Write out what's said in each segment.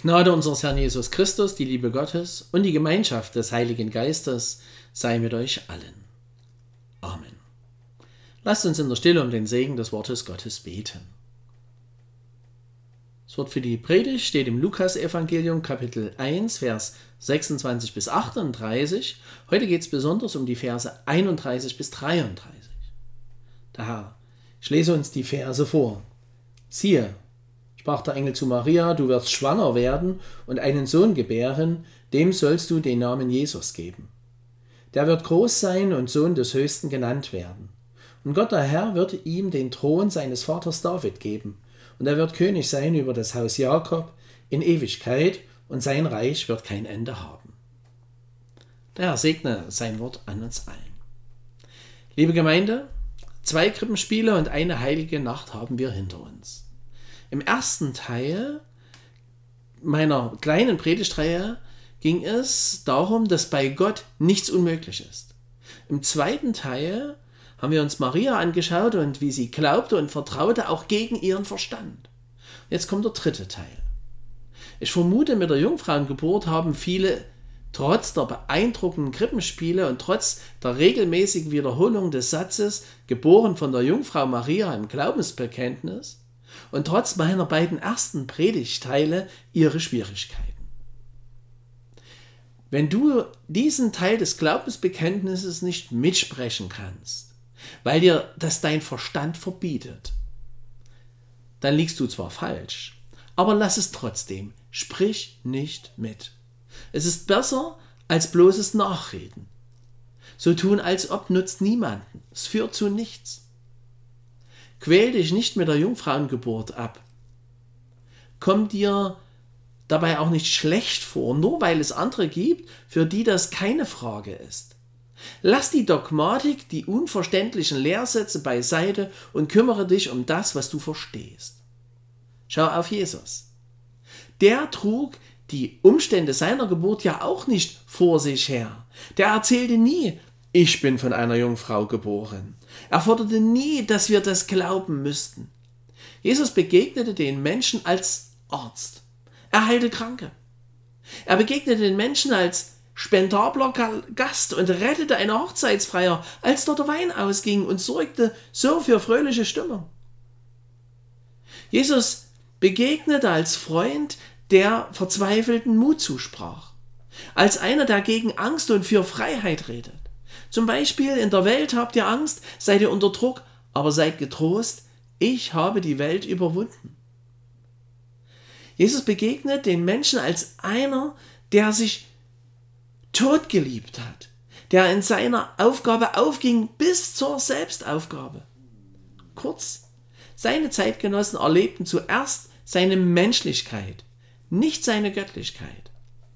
Gnade unseres Herrn Jesus Christus, die Liebe Gottes und die Gemeinschaft des Heiligen Geistes sei mit euch allen. Amen. Lasst uns in der Stille um den Segen des Wortes Gottes beten. Das Wort für die Predigt steht im Lukas-Evangelium, Kapitel 1, Vers 26 bis 38. Heute geht es besonders um die Verse 31 bis 33. Daher, ich lese uns die Verse vor. Siehe, sprach der Engel zu Maria, du wirst schwanger werden und einen Sohn gebären, dem sollst du den Namen Jesus geben. Der wird groß sein und Sohn des Höchsten genannt werden. Und Gott der Herr wird ihm den Thron seines Vaters David geben, und er wird König sein über das Haus Jakob in Ewigkeit, und sein Reich wird kein Ende haben. Der Herr segne sein Wort an uns allen. Liebe Gemeinde, 2 Krippenspiele und eine heilige Nacht haben wir hinter uns. Im ersten Teil meiner kleinen Predigtreihe ging es darum, dass bei Gott nichts unmöglich ist. Im zweiten Teil haben wir uns Maria angeschaut und wie sie glaubte und vertraute, auch gegen ihren Verstand. Jetzt kommt der dritte Teil. Ich vermute, mit der Jungfrauengeburt haben viele trotz der beeindruckenden Krippenspiele und trotz der regelmäßigen Wiederholung des Satzes, geboren von der Jungfrau Maria im Glaubensbekenntnis, und trotz meiner beiden ersten Predigtteile ihre Schwierigkeiten. Wenn du diesen Teil des Glaubensbekenntnisses nicht mitsprechen kannst, weil dir das dein Verstand verbietet, dann liegst du zwar falsch, aber lass es trotzdem, sprich nicht mit. Es ist besser als bloßes Nachreden. So tun als ob nutzt niemanden, es führt zu nichts. Quäl dich nicht mit der Jungfrauengeburt ab. Komm dir dabei auch nicht schlecht vor, nur weil es andere gibt, für die das keine Frage ist. Lass die Dogmatik, die unverständlichen Lehrsätze beiseite und kümmere dich um das, was du verstehst. Schau auf Jesus. Der trug die Umstände seiner Geburt ja auch nicht vor sich her. Der erzählte nie, ich bin von einer Jungfrau geboren. Er forderte nie, dass wir das glauben müssten. Jesus begegnete den Menschen als Arzt. Er heilte Kranke. Er begegnete den Menschen als spendabler Gast und rettete eine Hochzeitsfeier, als dort der Wein ausging, und sorgte so für fröhliche Stimmung. Jesus begegnete als Freund, der verzweifelten Mut zusprach. Als einer, der gegen Angst und für Freiheit redet. Zum Beispiel, in der Welt habt ihr Angst, seid ihr unter Druck, aber seid getrost, ich habe die Welt überwunden. Jesus begegnet den Menschen als einer, der sich totgeliebt hat, der in seiner Aufgabe aufging bis zur Selbstaufgabe. Kurz, seine Zeitgenossen erlebten zuerst seine Menschlichkeit, nicht seine Göttlichkeit.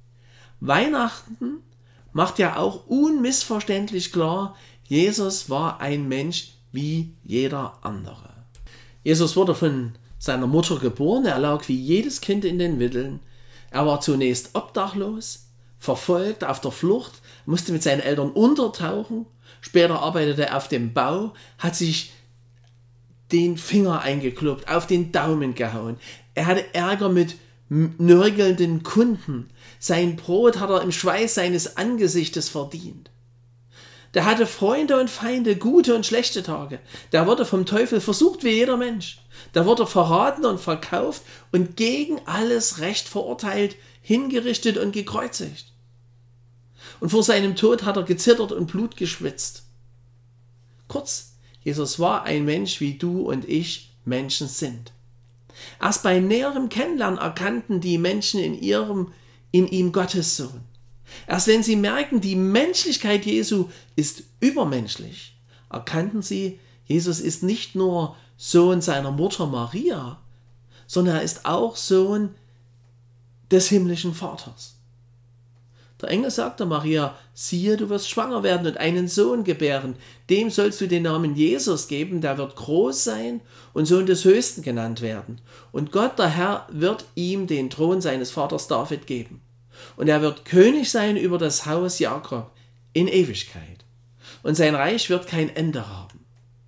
Weihnachten macht ja auch unmissverständlich klar, Jesus war ein Mensch wie jeder andere. Jesus wurde von seiner Mutter geboren, er lag wie jedes Kind in den Windeln. Er war zunächst obdachlos, verfolgt, auf der Flucht, musste mit seinen Eltern untertauchen, später arbeitete er auf dem Bau, hat sich den Finger eingekloppt, auf den Daumen gehauen. Er hatte Ärger mit nörgelnden Kunden. Sein Brot hat er im Schweiß seines Angesichtes verdient. Der hatte Freunde und Feinde, gute und schlechte Tage. Der wurde vom Teufel versucht wie jeder Mensch. Der wurde verraten und verkauft und gegen alles Recht verurteilt, hingerichtet und gekreuzigt. Und vor seinem Tod hat er gezittert und Blut geschwitzt. Kurz, Jesus war ein Mensch, wie du und ich Menschen sind. Erst bei näherem Kennenlernen erkannten die Menschen in ihm Gottes Sohn. Erst wenn sie merkten, die Menschlichkeit Jesu ist übermenschlich, erkannten sie, Jesus ist nicht nur Sohn seiner Mutter Maria, sondern er ist auch Sohn des himmlischen Vaters. Der Engel sagte Maria, siehe, du wirst schwanger werden und einen Sohn gebären, dem sollst du den Namen Jesus geben, der wird groß sein und Sohn des Höchsten genannt werden. Und Gott, der Herr, wird ihm den Thron seines Vaters David geben. Und er wird König sein über das Haus Jakob in Ewigkeit. Und sein Reich wird kein Ende haben.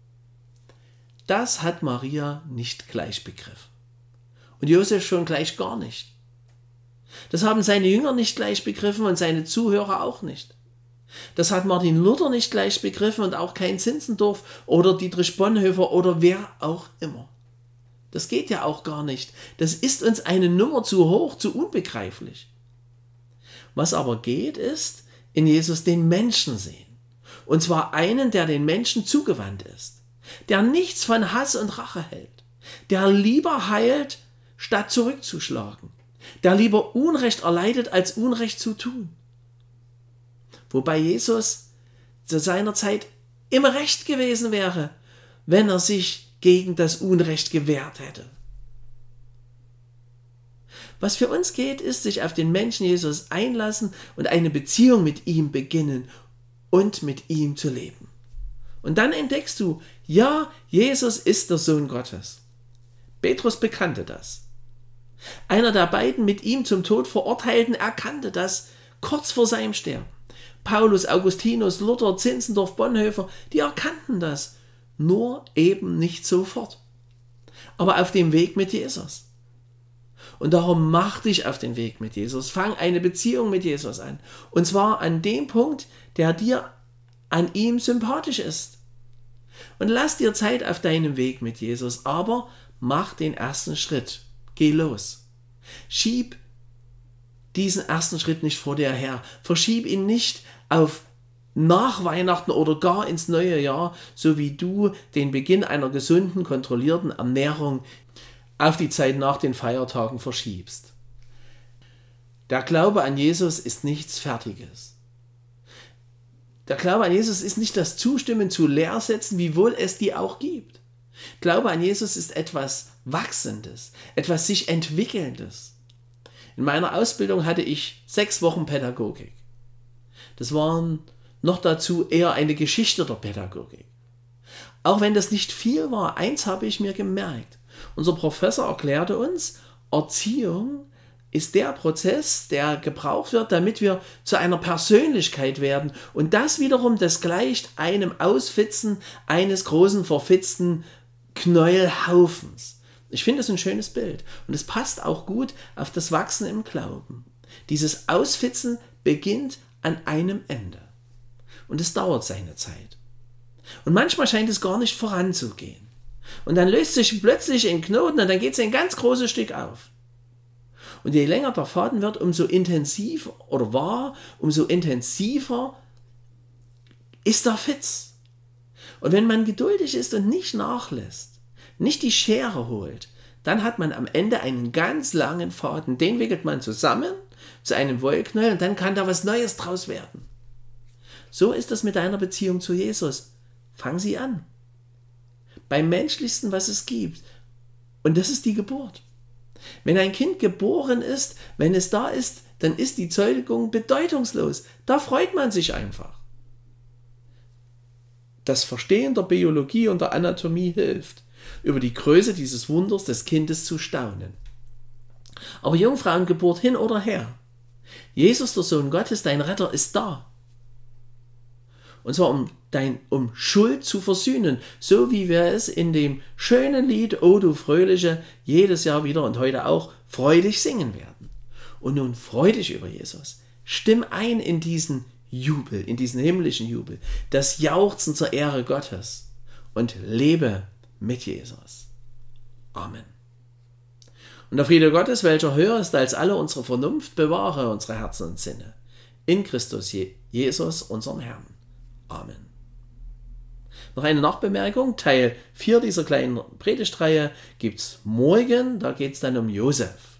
Das hat Maria nicht gleich begriffen. Und Josef schon gleich gar nicht. Das haben seine Jünger nicht gleich begriffen und seine Zuhörer auch nicht. Das hat Martin Luther nicht gleich begriffen und auch kein Zinzendorf oder Dietrich Bonhoeffer oder wer auch immer. Das geht ja auch gar nicht. Das ist uns eine Nummer zu hoch, zu unbegreiflich. Was aber geht, ist in Jesus den Menschen sehen. Und zwar einen, der den Menschen zugewandt ist, der nichts von Hass und Rache hält, der lieber heilt, statt zurückzuschlagen, der lieber Unrecht erleidet, als Unrecht zu tun. Wobei Jesus zu seiner Zeit immer recht gewesen wäre, wenn er sich gegen das Unrecht gewehrt hätte. Was für uns geht, ist sich auf den Menschen Jesus einlassen und eine Beziehung mit ihm beginnen und mit ihm zu leben. Und dann entdeckst du, ja, Jesus ist der Sohn Gottes. Petrus bekannte das. Einer der beiden mit ihm zum Tod Verurteilten erkannte das kurz vor seinem Sterben. Paulus, Augustinus, Luther, Zinzendorf, Bonhoeffer, die erkannten das, nur eben nicht sofort. Aber auf dem Weg mit Jesus. Und darum mach dich auf den Weg mit Jesus. Fang eine Beziehung mit Jesus an. Und zwar an dem Punkt, der dir an ihm sympathisch ist. Und lass dir Zeit auf deinem Weg mit Jesus, aber mach den ersten Schritt. Geh los. Schieb diesen ersten Schritt nicht vor dir her. Verschieb ihn nicht auf nach Weihnachten oder gar ins neue Jahr, so wie du den Beginn einer gesunden, kontrollierten Ernährung auf die Zeit nach den Feiertagen verschiebst. Der Glaube an Jesus ist nichts Fertiges. Der Glaube an Jesus ist nicht das Zustimmen zu Lehrsätzen, wiewohl es die auch gibt. Glaube an Jesus ist etwas Wachsendes, etwas sich Entwickelndes. In meiner Ausbildung hatte ich 6 Wochen Pädagogik. Das waren noch dazu eher eine Geschichte der Pädagogik. Auch wenn das nicht viel war, eins habe ich mir gemerkt. Unser Professor erklärte uns, Erziehung ist der Prozess, der gebraucht wird, damit wir zu einer Persönlichkeit werden. Und das wiederum, das gleicht einem Ausfitzen eines großen, verfitzten Knäuelhaufens. Ich finde es ein schönes Bild. Und es passt auch gut auf das Wachsen im Glauben. Dieses Ausfitzen beginnt an einem Ende. Und es dauert seine Zeit. Und manchmal scheint es gar nicht voranzugehen. Und dann löst sich plötzlich ein Knoten und dann geht es ein ganz großes Stück auf. Und je länger der Faden wird, umso intensiver ist der Fitz. Und wenn man geduldig ist und nicht nachlässt, nicht die Schere holt, dann hat man am Ende einen ganz langen Faden. Den wickelt man zusammen zu einem Wollknäuel und dann kann da was Neues draus werden. So ist es mit deiner Beziehung zu Jesus. Fang sie an. Beim Menschlichsten, was es gibt. Und das ist die Geburt. Wenn ein Kind geboren ist, wenn es da ist, dann ist die Zeugung bedeutungslos. Da freut man sich einfach. Das Verstehen der Biologie und der Anatomie hilft, über die Größe dieses Wunders des Kindes zu staunen. Aber Jungfrauengeburt hin oder her. Jesus, der Sohn Gottes, dein Retter, ist da. Und zwar um Schuld zu versöhnen, so wie wir es in dem schönen Lied O du Fröhliche jedes Jahr wieder und heute auch freudig singen werden. Und nun freu dich über Jesus. Stimm ein in diesen Jubel, in diesen himmlischen Jubel, das Jauchzen zur Ehre Gottes und lebe mit Jesus. Amen. Und der Friede Gottes, welcher höher ist als alle unsere Vernunft, bewahre unsere Herzen und Sinne. In Christus Jesus, unserem Herrn. Amen. Noch eine Nachbemerkung, Teil 4 dieser kleinen Predigtreihe gibt es morgen, da geht es dann um Josef.